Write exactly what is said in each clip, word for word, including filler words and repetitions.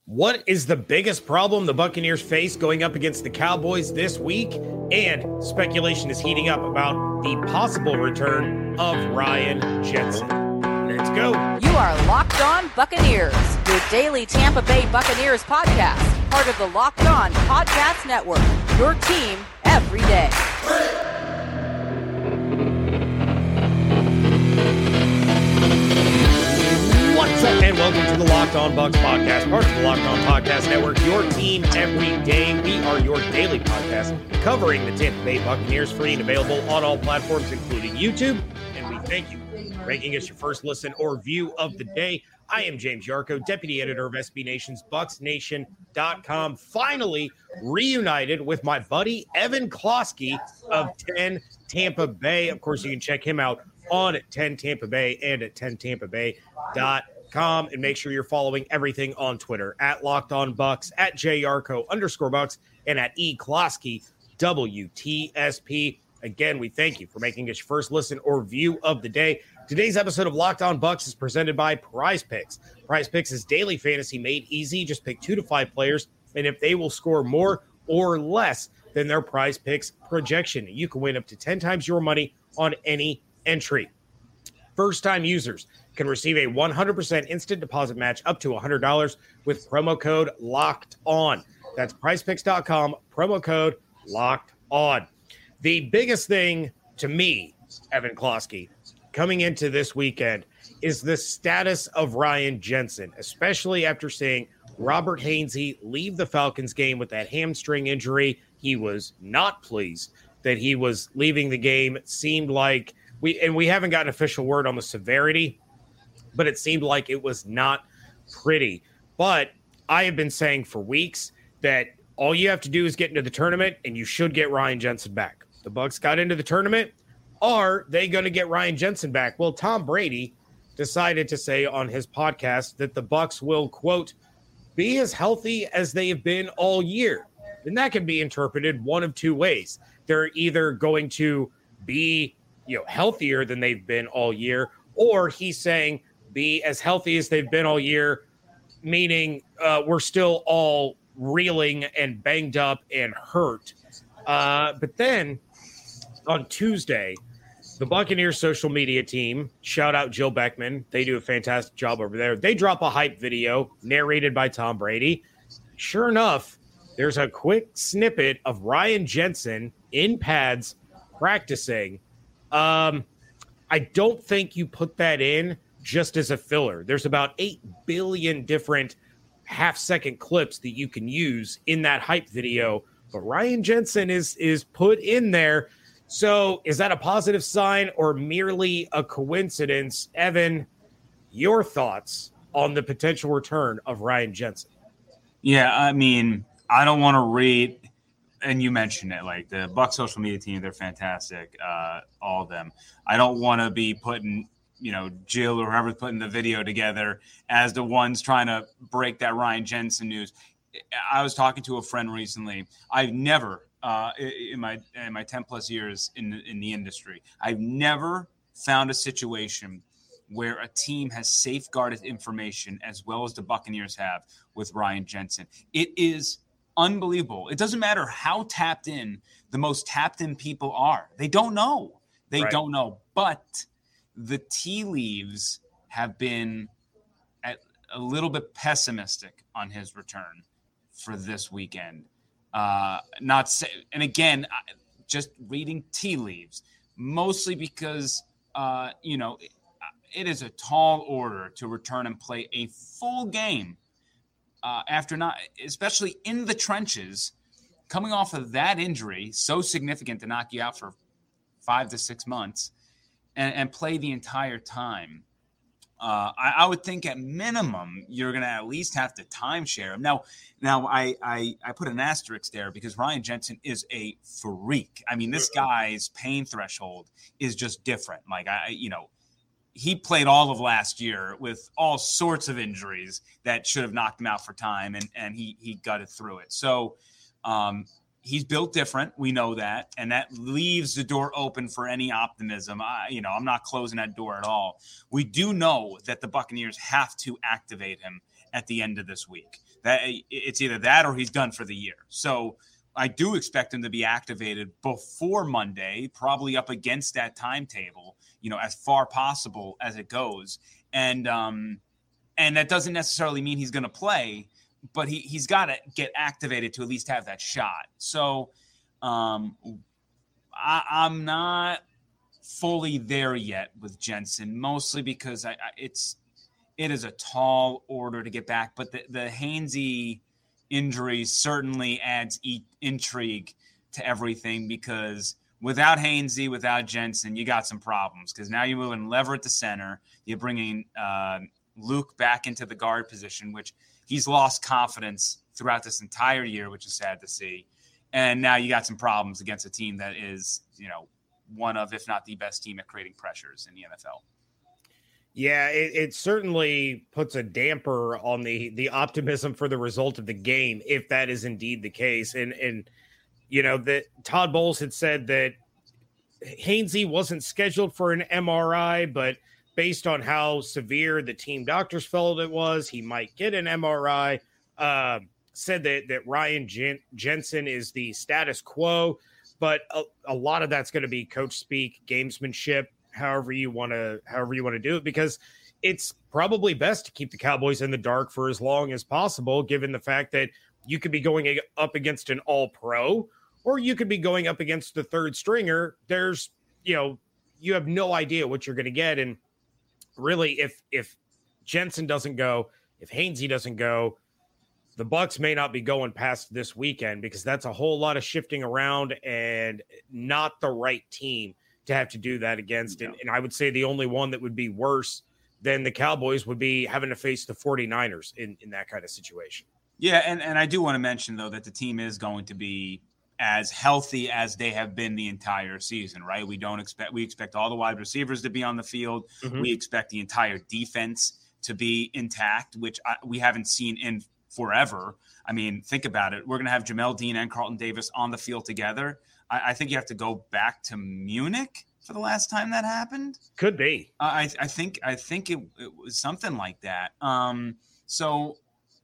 What is the biggest problem the Buccaneers face going up against the Cowboys this week? And speculation is heating up about the possible return of Ryan Jensen. Let's go. You are Locked On Buccaneers, your daily Tampa Bay Buccaneers podcast, part of the Locked On Podcast Network, your team every day. What's up, and welcome to the Locked On Bucs podcast, part of the Locked On Podcast Network, your team every day. We are your daily podcast covering the Tampa Bay Buccaneers, free and available on all platforms, including YouTube. And we thank you for making us your first listen or view of the day. I am James Yarcho, deputy editor of S B Nation's Bucs Nation dot com, finally reunited with my buddy Evan Klosky of ten Tampa Bay. Of course, you can check him out on ten Tampa Bay and at ten Tampa Bay dot com, and make sure you're following everything on Twitter at Locked On Bucs, at JYarcho underscore Bucs, and at E Klosky W T S P. Again, we thank you for making us your first listen or view of the day. Today's episode of Locked On Bucs is presented by Prize Picks. Prize Picks is daily fantasy made easy. Just pick two to five players, and if they will score more or less than their Prize Picks projection, you can win up to ten times your money on any entry. First-time users can receive a one hundred percent instant deposit match up to one hundred dollars with promo code Locked On. That's prize picks dot com, promo code Locked On. The biggest thing to me, Evan Klosky, coming into this weekend is the status of Ryan Jensen, especially after seeing Robert Hainsey leave the Falcons game with that hamstring injury. He was not pleased that he was leaving the game. It seemed like we, and we haven't gotten official word on the severity, but it seemed like it was not pretty. But I have been saying for weeks that all you have to do is get into the tournament, and you should get Ryan Jensen back. The Bucs got into the tournament. Are they going to get Ryan Jensen back? Well, Tom Brady decided to say on his podcast that the Bucs will, quote, be as healthy as they have been all year. And that can be interpreted one of two ways. They're either going to be, you know, healthier than they've been all year, or he's saying be as healthy as they've been all year, meaning uh, we're still all reeling and banged up and hurt. Uh, but then on Tuesday, the Buccaneers social media team, shout out Jill Beckman, they do a fantastic job over there. They drop a hype video narrated by Tom Brady. Sure enough, there's a quick snippet of Ryan Jensen in pads practicing. Um, I don't think you put that in just as a filler. There's about eight billion different half-second clips that you can use in that hype video, but Ryan Jensen is is put in there. So is that a positive sign or merely a coincidence? Evan, your thoughts on the potential return of Ryan Jensen? Yeah, I mean, I don't want to read, and you mentioned it, like the Bucs social media team, they're fantastic, uh, all of them. I don't want to be putting, you know, Jill or whoever's putting the video together as the ones trying to break that Ryan Jensen news. I was talking to a friend recently. I've never, uh, in my in my ten plus years in the, in the industry, I've never found a situation where a team has safeguarded information as well as the Buccaneers have with Ryan Jensen. It is unbelievable. It doesn't matter how tapped in the most tapped in people are. They don't know. They right. don't know. But the tea leaves have been at a little bit pessimistic on his return for this weekend. Uh, not say, and again, just reading tea leaves, mostly because, uh, you know, it, it is a tall order to return and play a full game uh, after not, especially in the trenches, coming off of that injury, so significant to knock you out for five to six months and, and play the entire time. Uh, I, I would think at minimum you're going to at least have to timeshare him. Now, now I, I I put an asterisk there because Ryan Jensen is a freak. I mean, this guy's pain threshold is just different. Like I, you know, he played all of last year with all sorts of injuries that should have knocked him out for time, and and he he gutted through it. So. Um, He's built different. We know that. And that leaves the door open for any optimism. I, you know, I'm not closing that door at all. We do know that the Buccaneers have to activate him at the end of this week. That it's either that or he's done for the year. So I do expect him to be activated before Monday, probably up against that timetable, you know, as far possible as it goes. And um, and that doesn't necessarily mean he's going to play, but he, he's got to get activated to at least have that shot. So um, I, I'm not fully there yet with Jensen, mostly because I, I, it's it is a tall order to get back. But the, the Hainsey injury certainly adds e- intrigue to everything, because without Hainsey, without Jensen, you got some problems, because now you're moving Leverett to center. You're bringing uh, Luke back into the guard position, which he's lost confidence throughout this entire year, which is sad to see. And now you got some problems against a team that is, you know, one of, if not the best team at creating pressures in the N F L. Yeah, it, it certainly puts a damper on the the optimism for the result of the game, if that is indeed the case. And, and you know, that Todd Bowles had said that Hainsey wasn't scheduled for an M R I, but based on how severe the team doctors felt it was, he might get an M R I. Uh, said that, that Ryan Jen- Jensen is the status quo, but a, a lot of that's going to be coach speak, gamesmanship, however you want to, however you want to do it, because it's probably best to keep the Cowboys in the dark for as long as possible, given the fact that you could be going up against an all pro, or you could be going up against the third stringer. There's, you know, you have no idea what you're going to get. And really, if, if Jensen doesn't go, if Hainsey doesn't go, the Bucs may not be going past this weekend, because that's a whole lot of shifting around and not the right team to have to do that against. And, and I would say the only one that would be worse than the Cowboys would be having to face the 49ers in, in that kind of situation. Yeah, and, and I do want to mention, though, that the team is going to be as healthy as they have been the entire season, right? We don't expect – we expect all the wide receivers to be on the field. Mm-hmm. We expect the entire defense to be intact, which I, we haven't seen in forever. I mean, think about it. We're going to have Jamel Dean and Carlton Davis on the field together. I, I think you have to go back to Munich for the last time that happened. Could be. Uh, I, I think I think it, it was something like that. Um, so,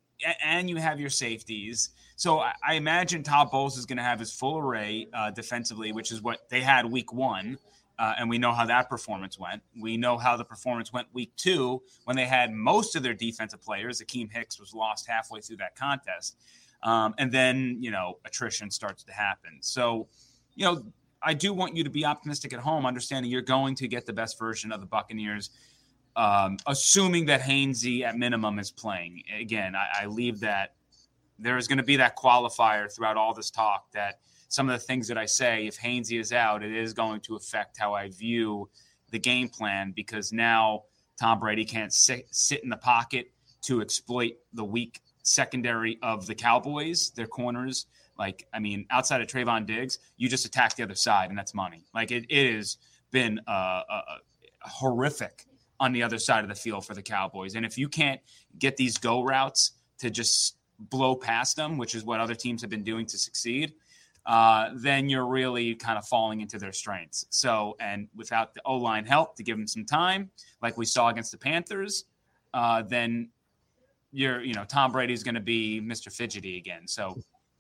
and you have your safeties. So I, I imagine Todd Bowles is going to have his full array uh, defensively, which is what they had week one. Uh, and we know how that performance went. We know how the performance went week two when they had most of their defensive players. Akeem Hicks was lost halfway through that contest. Um, and then, you know, attrition starts to happen. So, you know, I do want you to be optimistic at home, understanding you're going to get the best version of the Buccaneers, um, assuming that Hainsey at minimum is playing. Again, I, I leave that there is going to be that qualifier throughout all this talk that some of the things that I say, if Hainsey is out, it is going to affect how I view the game plan, because now Tom Brady can't sit, sit in the pocket to exploit the weak secondary of the Cowboys, their corners. Like, I mean, outside of Trayvon Diggs, you just attack the other side, and that's money. Like, it, it has been uh, uh, horrific on the other side of the field for the Cowboys. And if you can't get these go routes to just blow past them, which is what other teams have been doing to succeed, uh, then you're really kind of falling into their strengths. So, and without the O-line help to give them some time, like we saw against the Panthers, uh, then you're, you know, Tom Brady's going to be Mister Fidgety again. So,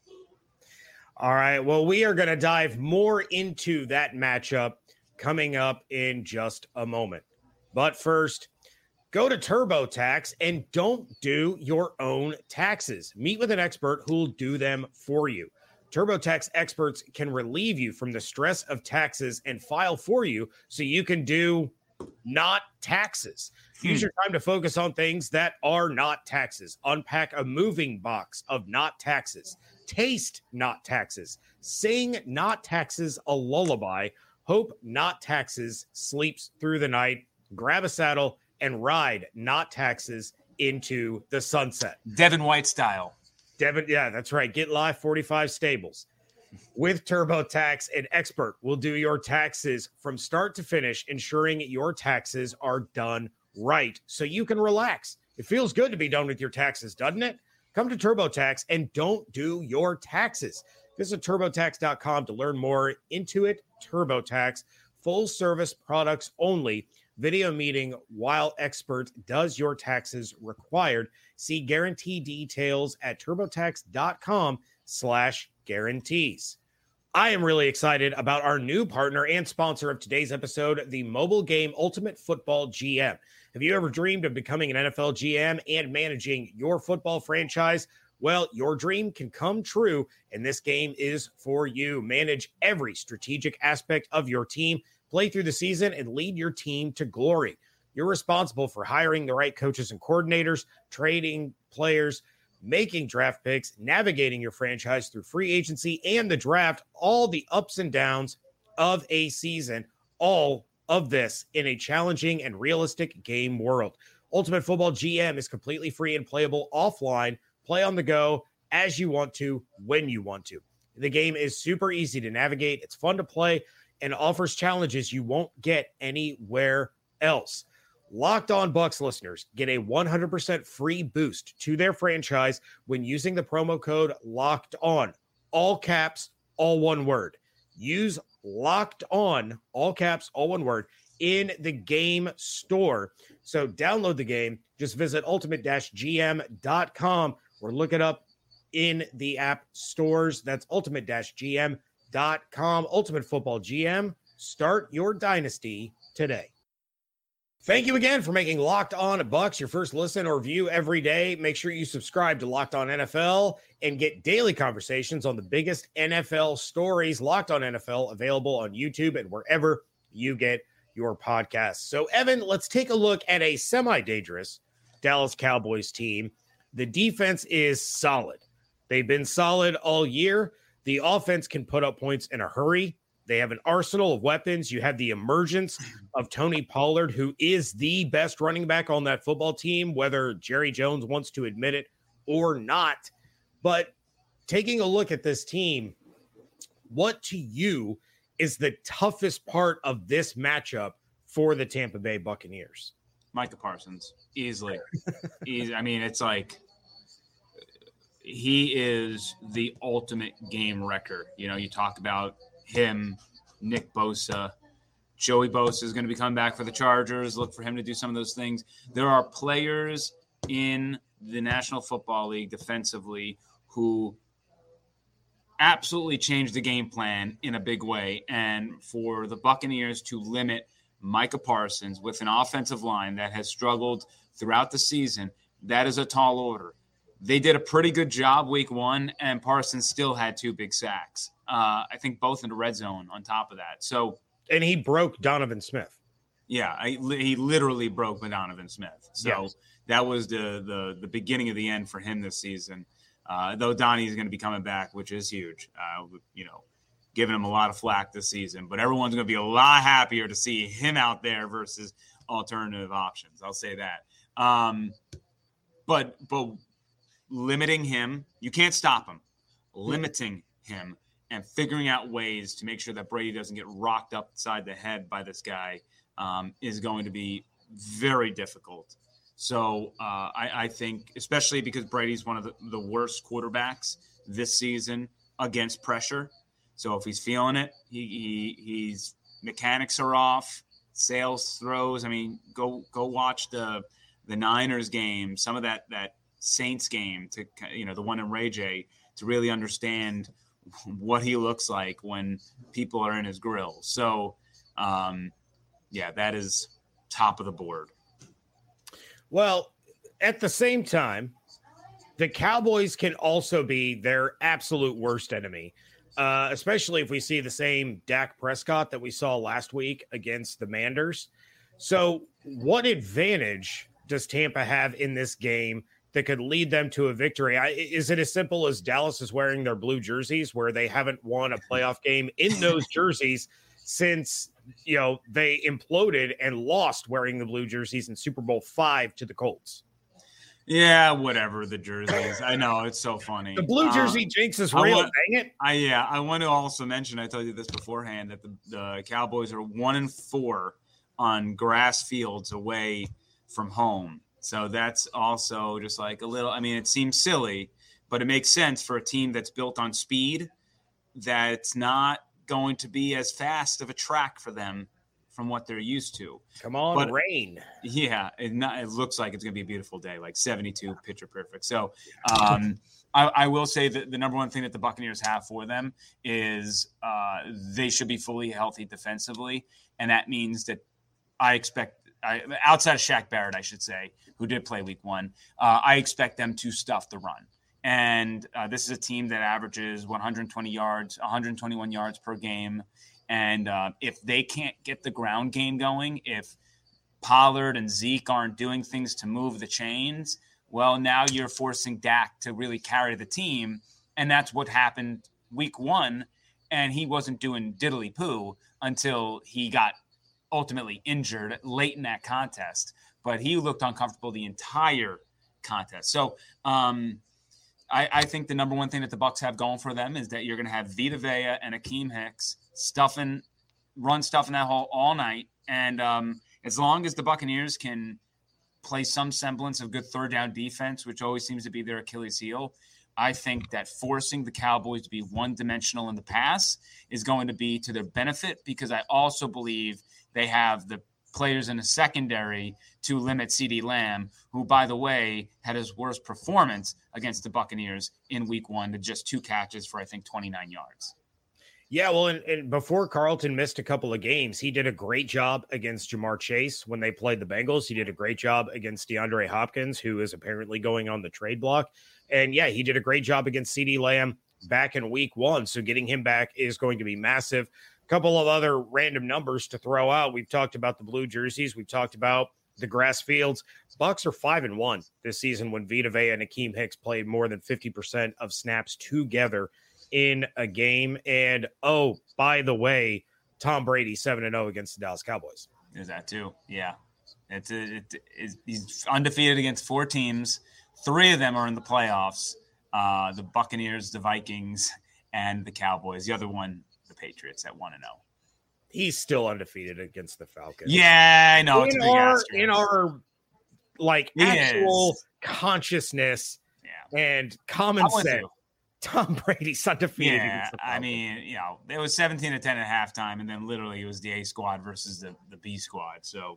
all right. Well, we are going to dive more into that matchup coming up in just a moment. But first, go to TurboTax and don't do your own taxes. Meet with an expert who will do them for you. TurboTax experts can relieve you from the stress of taxes and file for you so you can do not taxes. Hmm. Use your time to focus on things that are not taxes. Unpack a moving box of not taxes. Taste not taxes. Sing not taxes a lullaby. Hope not taxes sleeps through the night. Grab a saddle and ride not taxes into the sunset. Devin White style. Devin, yeah, that's right. Get Live forty-five Stables. With TurboTax, an expert will do your taxes from start to finish, ensuring your taxes are done right so you can relax. It feels good to be done with your taxes, doesn't it? Come to TurboTax and don't do your taxes. Visit TurboTax dot com to learn more. Intuit TurboTax, full service products only. video meeting while expert does your taxes required. See guarantee details at turbotax.com slash guarantees. I am really excited about our new partner and sponsor of today's episode, the mobile game Ultimate Football G M. Have you ever dreamed of becoming an N F L G M and managing your football franchise? Well, your dream can come true, and this game is for you. Manage every strategic aspect of your team, play through the season, and lead your team to glory. You're responsible for hiring the right coaches and coordinators, trading players, making draft picks, navigating your franchise through free agency and the draft, all the ups and downs of a season, all of this in a challenging and realistic game world. Ultimate Football G M is completely free and playable offline. Play on the go as you want to, when you want to. The game is super easy to navigate. It's fun to play and offers challenges you won't get anywhere else. Locked On Bucs listeners get a one hundred percent free boost to their franchise when using the promo code Locked On. All caps, all one word. Use Locked On, all caps, all one word, in the game store. So download the game. Just visit ultimate dash g m dot com or look it up in the app stores. That's ultimate dash g m dot com. Ultimate Football G M. Start your dynasty today. Thank you again for making Locked On Bucs your first listen or view every day. Make sure you subscribe to Locked On N F L and get daily conversations on the biggest N F L stories. Locked On N F L available on YouTube and wherever you get your podcasts. So, Evan, let's take a look at a semi-dangerous Dallas Cowboys team. The defense is solid. They've been solid all year. The offense can put up points in a hurry. They have an arsenal of weapons. You have the emergence of Tony Pollard, who is the best running back on that football team, whether Jerry Jones wants to admit it or not. But taking a look at this team, what to you is the toughest part of this matchup for the Tampa Bay Buccaneers? Micah Parsons, easily. Easy. I mean, it's like he is the ultimate game wrecker. You know, you talk about him, Nick Bosa. Joey Bosa is going to be coming back for the Chargers. Look for him to do some of those things. There are players in the National Football League defensively who absolutely changed the game plan in a big way. And for the Buccaneers to limit Micah Parsons with an offensive line that has struggled throughout the season, that is a tall order. They did a pretty good job week one, and Parsons still had two big sacks. Uh, I think both in the red zone on top of that. So, and he broke Donovan Smith. Yeah, I, he literally broke Donovan Smith. So yes. That was the, the the beginning of the end for him this season. Uh, though Donnie is going to be coming back, which is huge. Uh, you know, giving him a lot of flack this season, but everyone's going to be a lot happier to see him out there versus alternative options. I'll say that. Um, but but limiting him, you can't stop him. Limiting him and figuring out ways to make sure that Brady doesn't get rocked upside the head by this guy um, is going to be very difficult. So uh, I, I think, especially because Brady's one of the, the worst quarterbacks this season against pressure. So if he's feeling it, he, he he's mechanics are off, sales throws. I mean, go go watch the the Niners game, some of that that Saints game, to you know the one in Ray J, to really understand what he looks like when people are in his grill. So, um, yeah, that is top of the board. Well, at the same time, the Cowboys can also be their absolute worst enemy, uh, especially if we see the same Dak Prescott that we saw last week against the Manders. So what advantage does Tampa have in this game that could lead them to a victory? I, is it as simple as Dallas is wearing their blue jerseys, where they haven't won a playoff game in those jerseys since, you know, they imploded and lost wearing the blue jerseys in Super Bowl five to the Colts? Yeah, whatever the jerseys. I know, it's so funny. The blue jersey um, jinx is real, want, dang it. I yeah, I want to also mention, I told you this beforehand, that the, the Cowboys are one and four on grass fields away from home. So that's also just like a little, I mean, it seems silly, but it makes sense for a team that's built on speed, that's not going to be as fast of a track for them from from what they're used to. Come on, but, rain. Yeah, it, not, it looks like it's going to be a beautiful day, like seventy-two, picture perfect. So um, I, I will say that the number one thing that the Buccaneers have for them is uh, they should be fully healthy defensively, and that means that I expect I, outside of Shaq Barrett, I should say, who did play week one, uh, I expect them to stuff the run. And uh, this is a team that averages one hundred twenty yards, one hundred twenty-one yards per game. And uh, if they can't get the ground game going, if Pollard and Zeke aren't doing things to move the chains, well, now you're forcing Dak to really carry the team. And that's what happened week one. And he wasn't doing diddly poo until he got ultimately injured late in that contest, but he looked uncomfortable the entire contest. So um, I, I think the number one thing that the Bucs have going for them is that you're going to have Vita Vea and Akeem Hicks stuffing, run stuff in that hole all night. And um, as long as the Buccaneers can play some semblance of good third down defense, which always seems to be their Achilles heel, I think that forcing the Cowboys to be one-dimensional in the pass is going to be to their benefit, because I also believe they have the players in the secondary to limit CeeDee Lamb, who, by the way, had his worst performance against the Buccaneers in week one to just two catches for, I think, twenty-nine yards. Yeah, well, and, and before Carlton missed a couple of games, he did a great job against Jamar Chase when they played the Bengals. He did a great job against DeAndre Hopkins, who is apparently going on the trade block. And, yeah, he did a great job against CeeDee Lamb back in week one. So getting him back is going to be massive. Couple of other random numbers to throw out. We've talked about the blue jerseys. We've talked about the grass fields. Bucs are five and one this season when Vita Vea and Akeem Hicks played more than fifty percent of snaps together in a game. And, oh, by the way, Tom Brady seven and oh against the Dallas Cowboys. There's that too. Yeah. It's, a, it, it's he's undefeated against four teams. Three of them are in the playoffs. Uh, the Buccaneers, the Vikings, and the Cowboys. The other one, the Patriots at one and oh. He's still undefeated against the Falcons. Yeah, I know. In, it's a big our, in our like he actual is. consciousness yeah. and common sense, Tom Brady's undefeated. Yeah, against the I mean, you know, it was seventeen to ten at halftime, and then literally it was the A squad versus the, the B squad. So,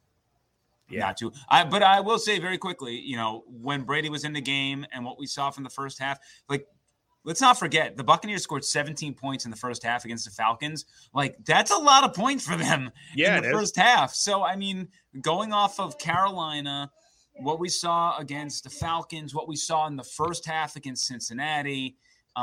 yeah, not too. I, but I will say very quickly, you know, when Brady was in the game and what we saw from the first half, like, let's not forget, the Buccaneers scored seventeen points in the first half against the Falcons. Like, that's a lot of points for them yeah, in the first half. So, I mean, going off of Carolina, what we saw against the Falcons, what we saw in the first half against Cincinnati,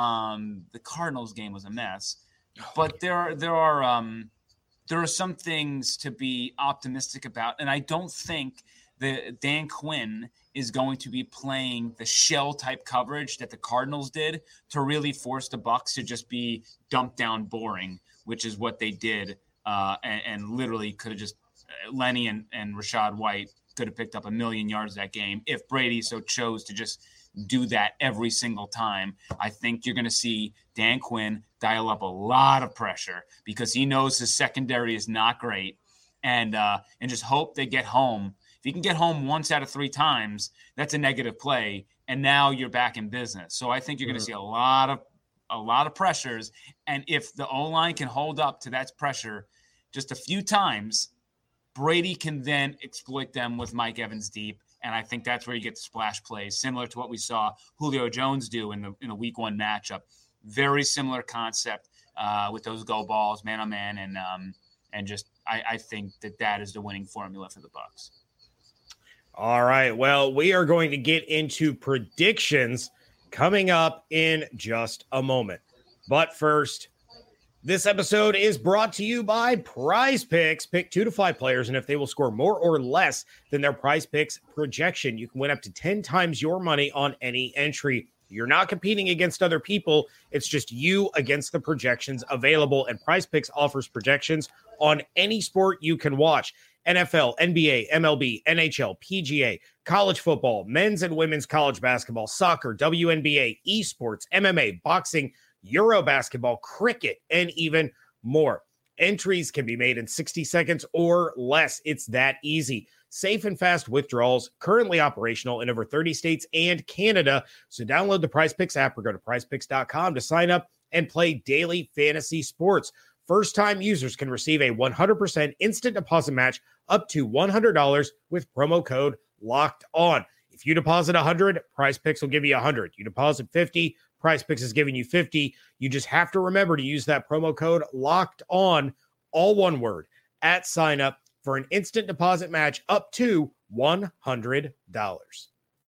um, the Cardinals game was a mess. But there are there are um, there are some things to be optimistic about, and I don't think that Dan Quinn is going to be playing the shell type coverage that the Cardinals did to really force the Bucs to just be dumped down boring, which is what they did, uh, and, and literally could have just uh, Lenny and, and Rachaad White could have picked up a million yards that game if Brady so chose to just do that every single time. I think you're going to see Dan Quinn dial up a lot of pressure because he knows his secondary is not great, and uh, and just hope they get home. If you can get home once out of three times, that's a negative play, and now you're back in business. So I think you're going to see a lot of a lot of pressures, and if the O-line can hold up to that pressure just a few times, Brady can then exploit them with Mike Evans deep, and I think that's where you get the splash plays, similar to what we saw Julio Jones do in the in a week one matchup. Very similar concept uh, with those go balls, man on man, and um, and just I, I think that that is the winning formula for the Bucs. All right. Well, we are going to get into predictions coming up in just a moment. But first, this episode is brought to you by Prize Picks. Pick two to five players, and if they will score more or less than their Prize Picks projection, you can win up to ten times your money on any entry. You're not competing against other people. It's just you against the projections available, and Prize Picks offers projections on any sport you can watch. N F L, N B A, M L B, N H L, P G A, college football, men's and women's college basketball, soccer, W N B A, esports, M M A, boxing, Euro basketball, cricket, and even more. Entries can be made in sixty seconds or less. It's that easy. Safe and fast withdrawals, currently operational in over thirty states and Canada. So download the Prize Picks app or go to prize picks dot com to sign up and play daily fantasy sports. First-time users can receive a one hundred percent instant deposit match up to one hundred dollars with promo code Locked On. If you deposit one hundred dollars, Prize Picks will give you one hundred dollars. You deposit fifty dollars, Prize Picks is giving you fifty dollars. You just have to remember to use that promo code Locked On, all one word, at sign up for an instant deposit match up to one hundred dollars.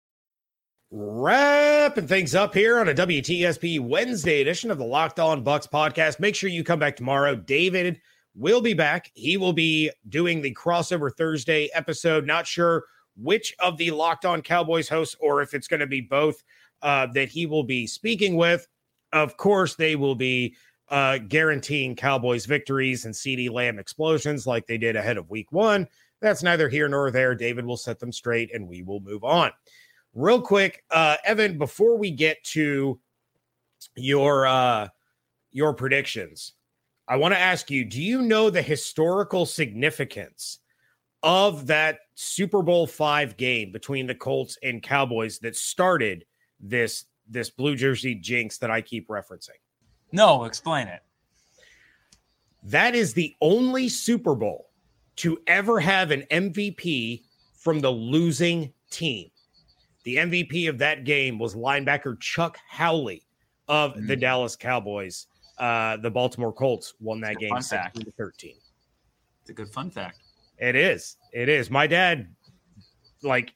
Wrapping things up here on a W T S P Wednesday edition of the Locked On Bucks podcast. Make sure you come back tomorrow. David will be back. He will be doing the crossover Thursday episode. Not sure which of the Locked On Cowboys hosts or if it's going to be both uh, that he will be speaking with. Of course, they will be uh, guaranteeing Cowboys victories and CeeDee Lamb explosions like they did ahead of week one. That's neither here nor there. David will set them straight and we will move on. Real quick, uh, Evan, before we get to your uh, your predictions, I want to ask you, do you know the historical significance of that Super Bowl five game between the Colts and Cowboys that started this, this blue jersey jinx that I keep referencing? No, explain it. That is the only Super Bowl to ever have an M V P from the losing team. The M V P of that game was linebacker Chuck Howley of mm-hmm. the Dallas Cowboys. Uh, the Baltimore Colts won that game seventeen to thirteen. It's a good fun fact. It is. It is. My dad, like,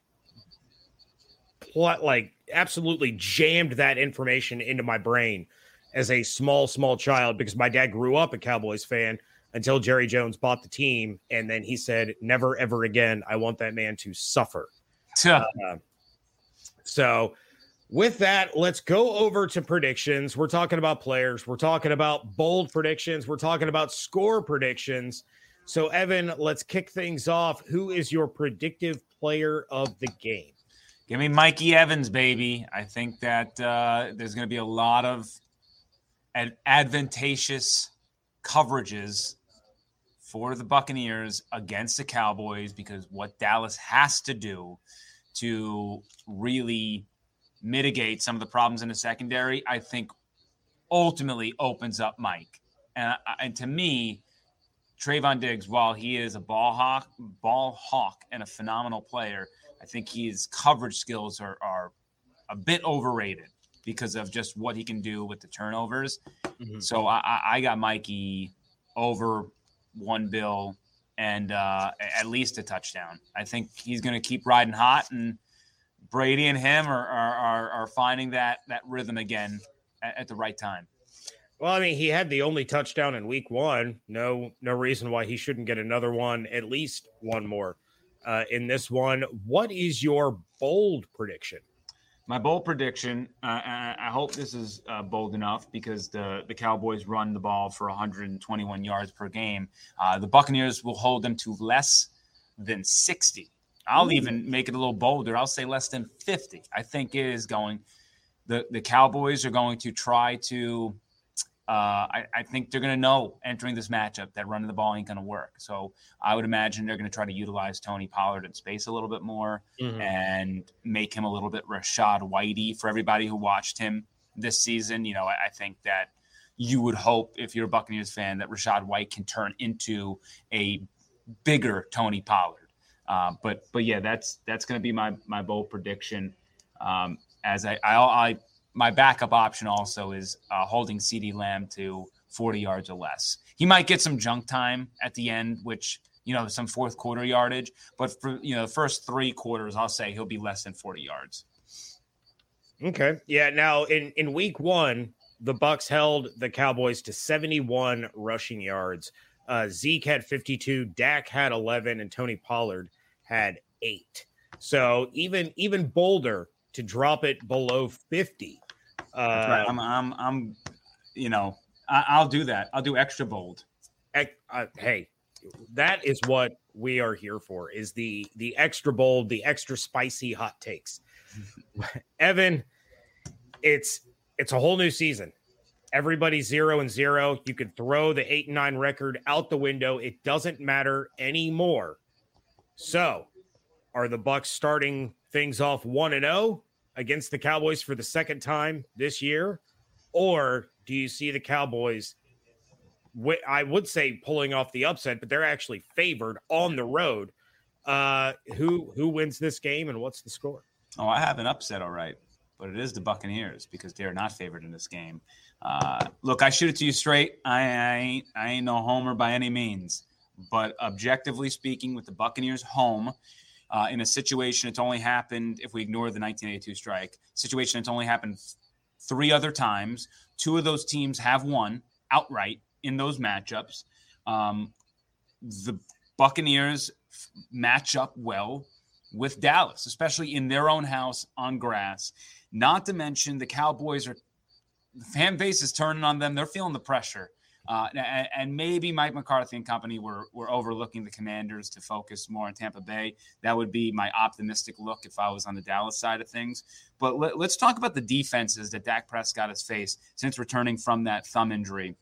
pl- like absolutely jammed that information into my brain as a small, small child because my dad grew up a Cowboys fan until Jerry Jones bought the team. And then he said, never, ever again, I want that man to suffer. uh, So with that, let's go over to predictions. We're talking about players. We're talking about bold predictions. We're talking about score predictions. So, Evan, let's kick things off. Who is your predictive player of the game? Give me Mikey Evans, baby. I think that uh, there's going to be a lot of ad- advantageous coverages for the Buccaneers against the Cowboys because what Dallas has to do to really mitigate some of the problems in the secondary, I think ultimately opens up Mike. And, and to me, Trayvon Diggs, while he is a ball hawk, ball hawk and a phenomenal player, I think his coverage skills are, are a bit overrated because of just what he can do with the turnovers. Mm-hmm. So I, I got Mikey over one bill and uh, at least a touchdown. I think he's going to keep riding hot, and Brady and him are are, are finding that that rhythm again at, at the right time. Well, I mean, he had the only touchdown in week one. No, no reason why he shouldn't get another one, at least one more uh, in this one. What is your bold prediction? My bold prediction, uh, I hope this is uh, bold enough because the, the Cowboys run the ball for one hundred twenty-one yards per game. Uh, the Buccaneers will hold them to less than sixty. I'll Ooh. even make it a little bolder. I'll say less than fifty. I think it is going – the the Cowboys are going to try to uh, – I, I think they're going to know entering this matchup that running the ball ain't going to work. So I would imagine they're going to try to utilize Tony Pollard in space a little bit more mm-hmm. and make him a little bit Rashad Whitey for everybody who watched him this season. You know, I, I think that you would hope if you're a Buccaneers fan that Rashad White can turn into a bigger Tony Pollard. Uh, but but yeah, that's that's going to be my my bold prediction. Um, as I, I I my backup option also is uh, holding CeeDee Lamb to forty yards or less. He might get some junk time at the end, which you know some fourth quarter yardage. But for you know the first three quarters, I'll say he'll be less than forty yards. Okay, yeah. Now in in week one, the Bucs held the Cowboys to seventy-one rushing yards. Uh, Zeke had fifty-two, Dak had eleven, and Tony Pollard had eight. So even even bolder to drop it below fifty. Uh, right. I'm, I'm, I'm, you know, I, I'll do that. I'll do extra bold. Uh, hey, that is what we are here for: is the the extra bold, the extra spicy hot takes. Evan, it's it's a whole new season. Everybody's zero and zero. You could throw the eight and nine record out the window. It doesn't matter anymore. So, are the Bucs starting things off one and zero against the Cowboys for the second time this year, or do you see the Cowboys I would say pulling off the upset, but they're actually favored on the road. Uh, who who wins this game and what's the score? Oh, I have an upset, all right, but it is the Buccaneers because they're not favored in this game. Uh, look, I shoot it to you straight. I, I ain't I ain't no homer by any means, but objectively speaking, with the Buccaneers home uh, in a situation it's only happened, if we ignore the nineteen eighty-two strike, situation it's only happened three other times. Two of those teams have won outright in those matchups. Um, the Buccaneers f- match up well with Dallas, especially in their own house on grass. Not to mention the Cowboys are the fan base is turning on them. They're feeling the pressure. Uh, and, and maybe Mike McCarthy and company were, were overlooking the Commanders to focus more on Tampa Bay. That would be my optimistic look if I was on the Dallas side of things. But let, let's talk about the defenses that Dak Prescott has faced since returning from that thumb injury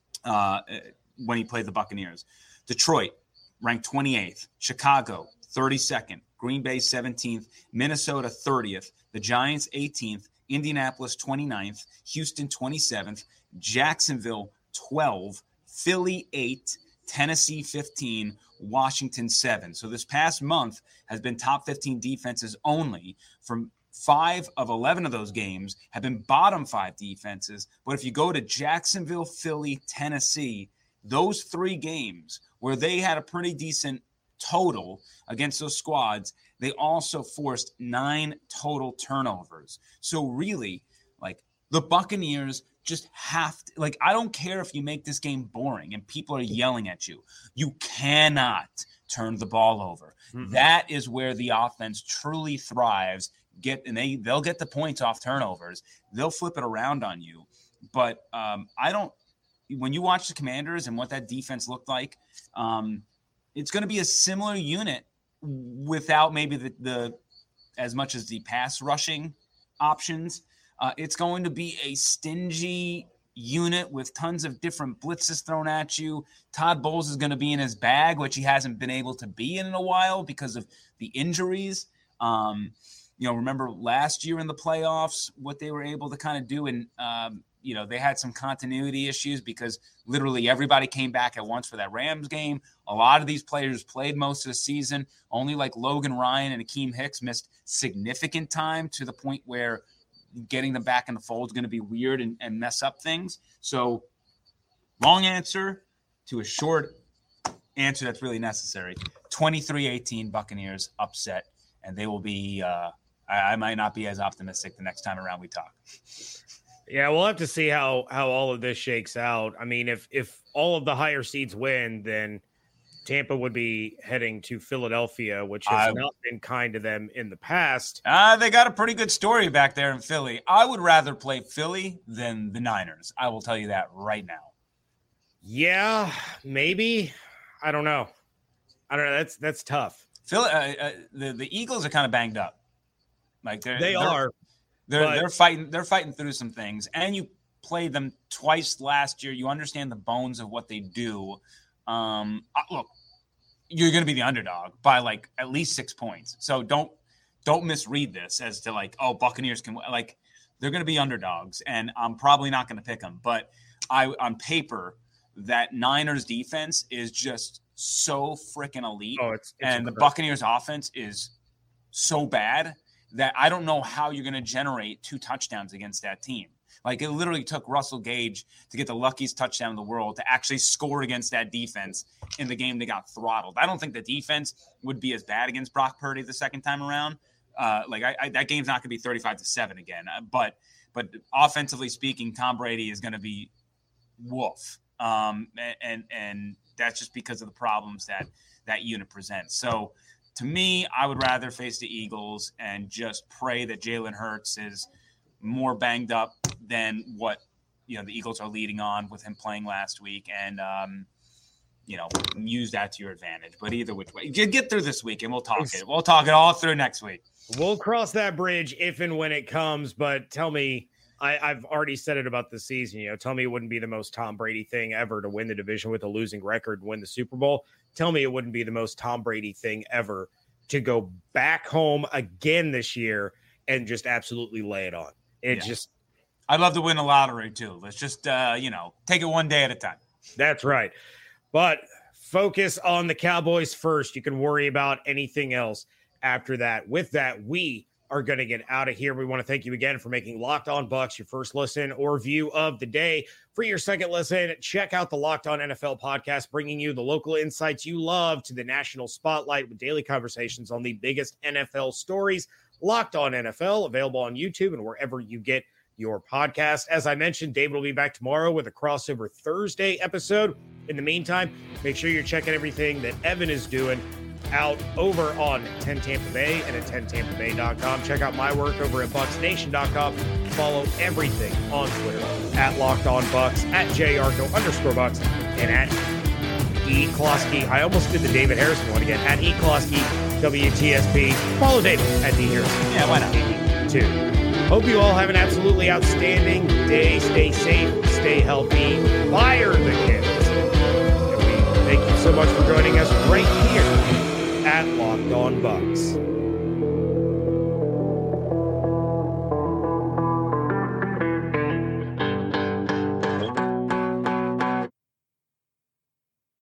uh, when he played the Buccaneers. Detroit, ranked twenty-eighth. Chicago, thirty-second. Green Bay, seventeenth. Minnesota, thirtieth. The Giants, eighteenth. Indianapolis, twenty-ninth. Houston, twenty-seventh. Jacksonville, twelve. Philly, eight. Tennessee, fifteen. Washington, seven. So this past month has been top fifteen defenses only. From five of eleven of those games have been bottom five defenses. But if you go to Jacksonville, Philly, Tennessee, those three games where they had a pretty decent total against those squads, they also forced nine total turnovers. So really, like, the Buccaneers just have to, like, I don't care if you make this game boring and people are yelling at you. You cannot turn the ball over. Mm-hmm. That is where the offense truly thrives. Get and they they'll get the points off turnovers. They'll flip it around on you. But um, I don't. When you watch the Commanders and what that defense looked like, um, it's going to be a similar unit without maybe the, the as much as the pass rushing options. Uh, it's going to be a stingy unit with tons of different blitzes thrown at you. Todd Bowles is going to be in his bag, which he hasn't been able to be in in a while because of the injuries. Um, you know, remember last year in the playoffs, what they were able to kind of do. And, um, you know, they had some continuity issues because literally everybody came back at once for that Rams game. A lot of these players played most of the season. Only like Logan Ryan and Akeem Hicks missed significant time to the point where getting them back in the fold is going to be weird and, and mess up things. So long answer to a short answer that's really necessary. twenty-three eighteen Buccaneers upset, and they will be uh, – I, I might not be as optimistic the next time around we talk. Yeah, we'll have to see how how all of this shakes out. I mean, if if all of the higher seeds win, then Tampa would be heading to Philadelphia, which has uh, not been kind to them in the past. Uh, they got a pretty good story back there in Philly. I would rather play Philly than the Niners. I will tell you that right now. Yeah, maybe. I don't know. I don't know. That's that's tough. Philly, uh, uh, the the Eagles are kind of banged up. Like they're, they they're, are. They're but, they're fighting they're fighting through some things, and you played them twice last year. You understand the bones of what they do. Um, look, you're going to be the underdog by like at least six points. So don't don't misread this as to like, oh, Buccaneers can like they're going to be underdogs, and I'm probably not going to pick them. But I on paper, that Niners defense is just so freaking elite, oh, it's, it's and incredible. The Buccaneers offense is so bad that I don't know how you're going to generate two touchdowns against that team. Like, it literally took Russell Gage to get the luckiest touchdown in the world to actually score against that defense in the game they got throttled. I don't think the defense would be as bad against Brock Purdy the second time around. Uh, like, I, I, that game's not going to be thirty-five to seven again. Uh, but but offensively speaking, Tom Brady is going to be woof. Um, and and that's just because of the problems that that unit presents. So, to me, I would rather face the Eagles and just pray that Jalen Hurts is more banged up than what, you know, the Eagles are leading on with him playing last week, and, um, you know, use that to your advantage. But either which way, get, get through this week and we'll talk it. We'll talk it all through next week. We'll cross that bridge if and when it comes. But tell me, I, I've already said it about the season. You know, tell me it wouldn't be the most Tom Brady thing ever to win the division with a losing record and win the Super Bowl. Tell me it wouldn't be the most Tom Brady thing ever to go back home again this year and just absolutely lay it on. It yeah. just, I'd love to win a lottery too. Let's just, uh, you know, take it one day at a time. That's right. But focus on the Cowboys first. You can worry about anything else after that. With that, we are going to get out of here. We want to thank you again for making Locked On Bucs your first listen or view of the day. For your second listen, check out the Locked On N F L podcast, bringing you the local insights you love to the national spotlight with daily conversations on the biggest N F L stories. Locked On N F L, available on YouTube and wherever you get your podcast. As I mentioned, David will be back tomorrow with a crossover Thursday episode. In the meantime, make sure you're checking everything that Evan is doing out over on ten Tampa Bay and at ten tampa bay dot com. Check out my work over at bucs nation dot com. Follow everything on Twitter at Locked On Bucs, at jarco underscore Bucs, and at E. Klosky. I almost did the David Harrison one again. At E. Klosky, W T S P. Follow David at D. Harrison. Yeah, why not? Two. Hope you all have an absolutely outstanding day. Stay safe, stay healthy, fire the kids. And we thank you so much for joining us right here at Locked On Bucs.